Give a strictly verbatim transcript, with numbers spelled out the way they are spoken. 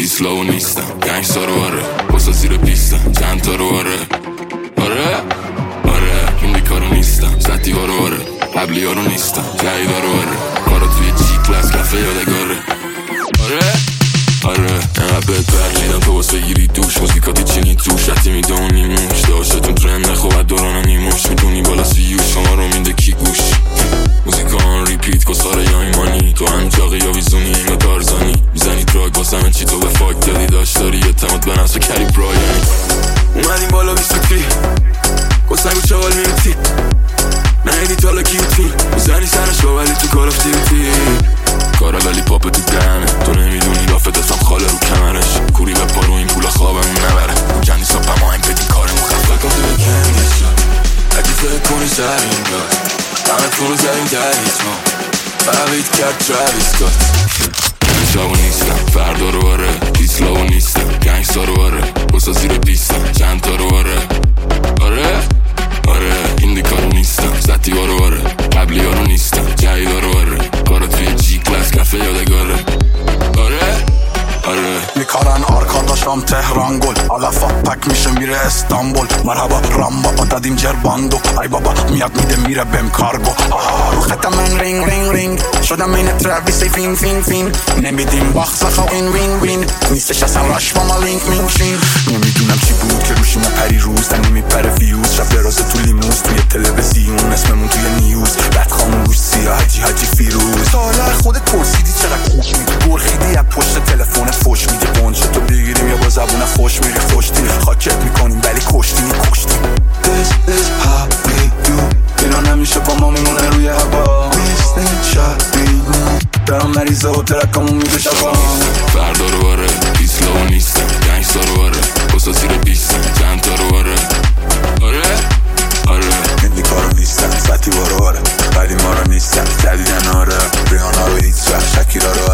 ایسلاو نیستم گنگستر رو آره بسا زیر پیستم چند تا رو آره آره آره این کارو نیستم سطی ها رو آره قبلی ها رو نیستم جایدا رو آره کارا توی جی کلاس کفه یادگاره آره آره اینقدر بهت برلیدم تو واسه گیری دوش موزیکاتی چینی توش حتی میدونی موش داشتتون ترند نخواد دورانم میموش میدونی بالا سیوش شما رو میده کی گوش موزیکا آن ریپیت کساره یا ایمانی تو هم جاقی یا ویزونی یا تارزانی میزنی دراگ واسه چی تو به فاک دادی داشت داری اعتماد به نفس و کری برایانی اومدیم بالا بیستوتی کسنگو چاقال میمیتی نهیدی تالا کیوتی میزنی سرش با ولی تو کار اف دیوتی کارا ولی پاپ تو دهنه تو نمیدونی لافت اسم خاله رو کمرش کوری به پارو این پولا خوابمون نبره کندی ساپم آهنگ بدین کارمون خفه کن تو به کندیش اگه فکر کنی سر این دار همه تو رو زدیم در هیچ ما فقید کرد تراویس کات شاو نیستم فردا رو آره ایسلاو نیستم گنگستا رو آره بسا زیر بیستم چند تا رو آره آره آره این دیکارو نیستم سطی ها رو آره قبلی ها رو نیستم جایدا رو آره کارا توی جی کلاس کفه یادگاره آره آره میکارن آرکان داشتم تهران گل علفا پک میشه میره استانبول مرحبا رامبا دادیم جرباندو ای بابا میاد میده میره بهم کارگو رو خطم من رینگ رینگ رینگ شدم این تراویس فین فین فین نمیدیم باخت خو این وین وین نیستش اصلا راش با ما لینک مینشین نمیدونم چی بود که روشیم پری روز تا نمیپره فیوز شب درازه تو لیموز توی تلویزیون اسممون توی نیوز بعد خاموش سیاه حجی حجی فیروز سالا خودت پرسیدی چقدر خوش میدی برخیدی از پشت تلفنت فوش میدی قنچه تو بگیریم یا با زبون خوش میری خوشتی خاکت میکنیم ولی کشتی میکشتی This is how we do اینا نمیشه با ما میمونه روی هوا میستین شبی دارم مریضه و ترکمون میده شبا فردا رو آره ایسلاو نیستم گنگستا رو آره بسا زیر بیستم چند تا رو آره آره آره این کارو نیستم سطی بارو آره ولی ما رو نیستم جدیدن آره ریحانا رو هیچ وقت شکیرا رو